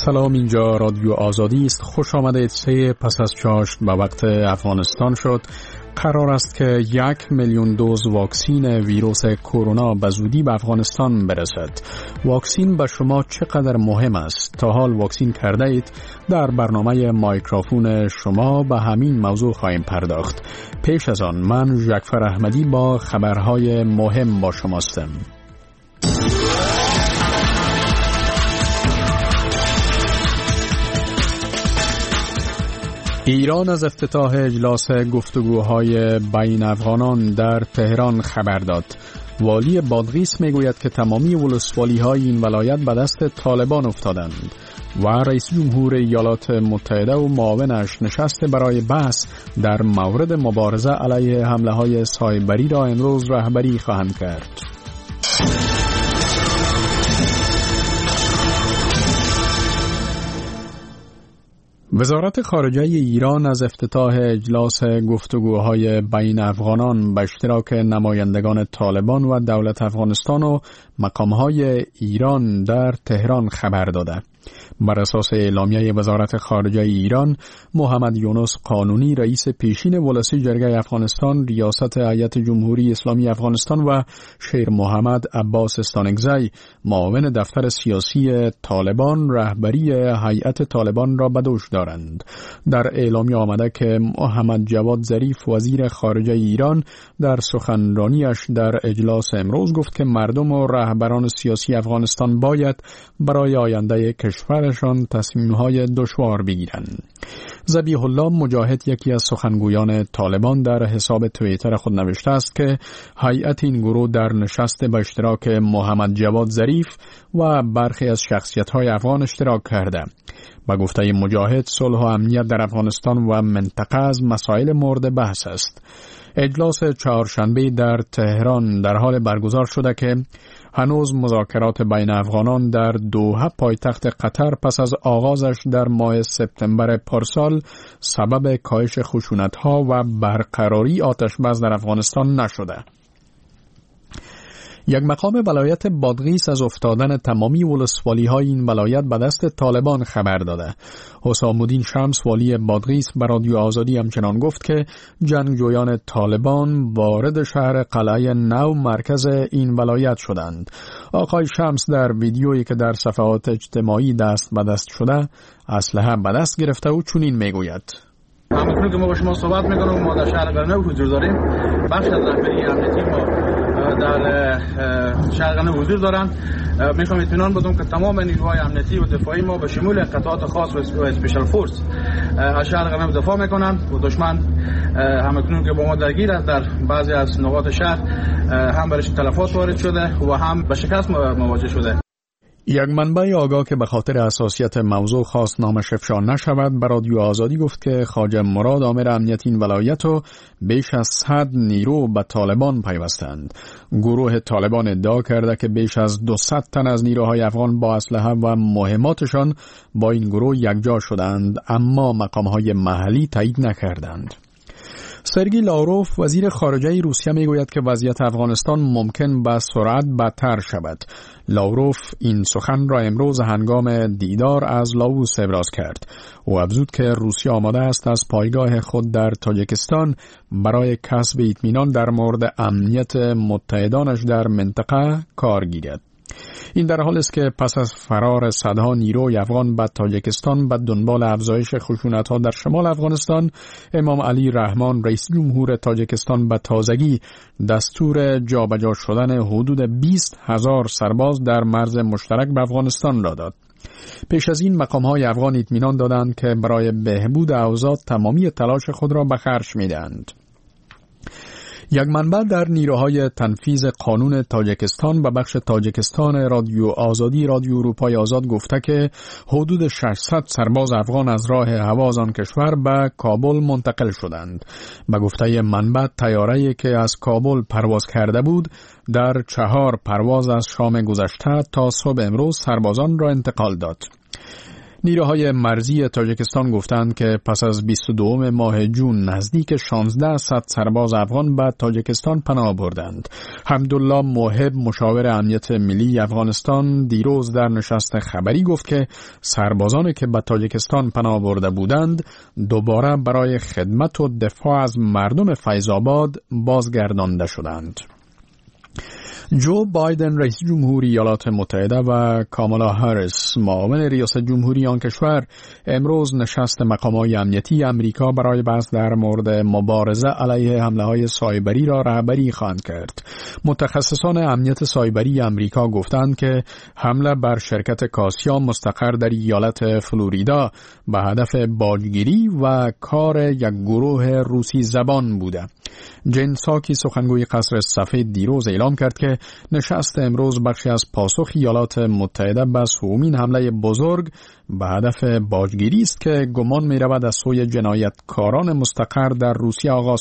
سلام، اینجا رادیو آزادی است. خوش آمدید. 3 پس از چاشت به وقت افغانستان شد. قرار است که 1,000,000 دوز واکسین ویروس کرونا به زودی به افغانستان برسد. واکسین به شما چقدر مهم است؟ تا حال واکسین کرده اید؟ در برنامه مایکروفون شما به همین موضوع خواهیم پرداخت. پیش از آن من جعفر احمدی با خبرهای مهم با شماستم. ایران از افتتاح اجلاس گفتگوهای بین افغانان در تهران خبر داد. والی بادغیس میگوید که تمامی ولسوالی‌های این ولایت به دست طالبان افتادند و رئیس جمهور ایالات متحده و معاونش نشست برای بحث در مورد مبارزه علیه حمله‌های سایبری را امروز رهبری خواهند کرد. وزارت خارجه ایران از افتتاح اجلاس گفتگوهای بین افغانان به اشتراک نمایندگان طالبان و دولت افغانستان و مقامهای ایران در تهران خبر داده. بر اساس اعلامیه وزارت خارجه ایران، محمد یونس قانونی رئیس پیشین ولسی جرگه افغانستان، ریاست هیئت جمهوری اسلامی افغانستان و شیر محمد عباس استانکزی معاون دفتر سیاسی طالبان رهبری هیئت طالبان را به دوش دارند. در اعلامیه آمده که محمد جواد ظریف وزیر خارجه ایران در سخنرانیش در اجلاس امروز گفت که مردم و رهبران سیاسی افغانستان باید برای آینده کشورشان تصمیم‌های دشوار بگیرند. ذبیح الله مجاهد، یکی از سخنگویان طالبان، در حساب توییتر خود نوشته است که هیئت این گروه در نشست به اشتراک محمد جواد ظریف و برخی از شخصیت‌های افغان اشتراک کرده. با گفته مجاهد، صلح و امنیت در افغانستان و منطقه از مسائل مورد بحث است. اجلاس چهارشنبه در تهران در حال برگزار شده که هنوز مذاکرات بین افغانان در دوحه پایتخت قطر پس از آغازش در ماه سپتامبر پارسال سبب کاهش خشونت‌ها و برقراری آتش‌بس در افغانستان نشده. یک مقام ولایت بادغیس از افتادن تمامی ولسوالی‌های این ولایت به دست طالبان خبر داده. حسام الدین شمس والی بادغیس به رادیو آزادی همچنان گفت که جنگجویان طالبان وارد شهر قلعه نو مرکز این ولایت شدند. آقای شمس در ویدیویی که در صفحات اجتماعی دست به دست شده اسلحه به دست گرفته و چنین میگوید: همکنون که ما با شما صحبت میکنم، ما در شهر قلعه نو حضور داریم. بخش از رهبری امنیتی ما در شهر قلعه نو حضور دارند. میخوام اطمینان بدم که تمام نیروهای امنیتی و دفاعی ما به شمول قطعات خاص و اسپیشال فورس از شهر قلعه نو دفاع میکنند و دشمن همکنون که با ما درگیر است در بعضی از نقاط شهر هم برش تلفات وارد شده و هم به شکست مواجه شده. یک منبع آگاه که به خاطر حساسیت موضوع خواست نامش افشا نشود به رادیو آزادی گفت که خواجه مراد آمر امنیت این ولایت و بیش از 100 نیرو به طالبان پیوستند. گروه طالبان ادعا کرده که بیش از 200 تن از نیروهای افغان با اسلحه و مهماتشان با این گروه یکجا شدند، اما مقامهای محلی تایید نکردند. سرگئی لاوروف وزیر خارجه روسیه میگوید که وضعیت افغانستان ممکن به سرعت بدتر شود. لاوروف این سخن را امروز هنگام دیدار از لاووس ابراز کرد. او افزود که روسیه آماده است از پایگاه خود در تاجیکستان برای کسب اطمینان در مورد امنیت متحدانش در منطقه کار گیرد. این در حال است که پس از فرار صدها نیروی افغان به تاجیکستان به دنبال افزایش خشونت‌ها در شمال افغانستان، امام علی رحمان رئیس جمهور تاجیکستان به تازگی دستور جابجا شدن حدود 20,000 سرباز در مرز مشترک به افغانستان را داد. پیش از این مقام‌های افغان اطمینان دادند که برای بهبود اوضاع تمامی تلاش خود را به خرج می‌دهند. یک منبع در نیروهای تنفیذ قانون تاجیکستان و بخش تاجیکستان رادیو آزادی رادیو اروپای آزاد گفته که حدود 600 سرباز افغان از راه هوا آن کشور به کابل منتقل شدند. به گفته منبع، طیاره‌ای که از کابل پرواز کرده بود در 4 پرواز از شام گذشته تا صبح امروز سربازان را انتقال داد. نیروهای مرزی تاجیکستان گفتند که پس از 22 ماه جون نزدیک 1600 سرباز افغان به تاجیکستان پناه بردند. حمدالله موهب مشاور امنیت ملی افغانستان دیروز در نشست خبری گفت که سربازانی که به تاجیکستان پناه برده بودند دوباره برای خدمت و دفاع از مردم فیض آباد بازگردانده شدند. جو بایدن رئیس جمهوری ایالات متحده و کامالا هریس معاون ریاست جمهوری آن کشور امروز نشست مقام‌های امنیتی امریکا برای بحث در مورد مبارزه علیه حمله‌های سایبری را رهبری خواهند کرد. متخصصان امنیت سایبری امریکا گفتند که حمله بر شرکت کاسیا مستقر در ایالت فلوریدا به هدف باجگیری و کار یک گروه روسی زبان بوده. جین ساکی سخنگوی قصر سفید دیروز اعلام کرد که نشست امروز بخشی از پاسخ ایالات متحده به سومین حمله بزرگ به هدف باجگیری است که گمان می رود از سوی جنایتکاران مستقر در روسیه آغاز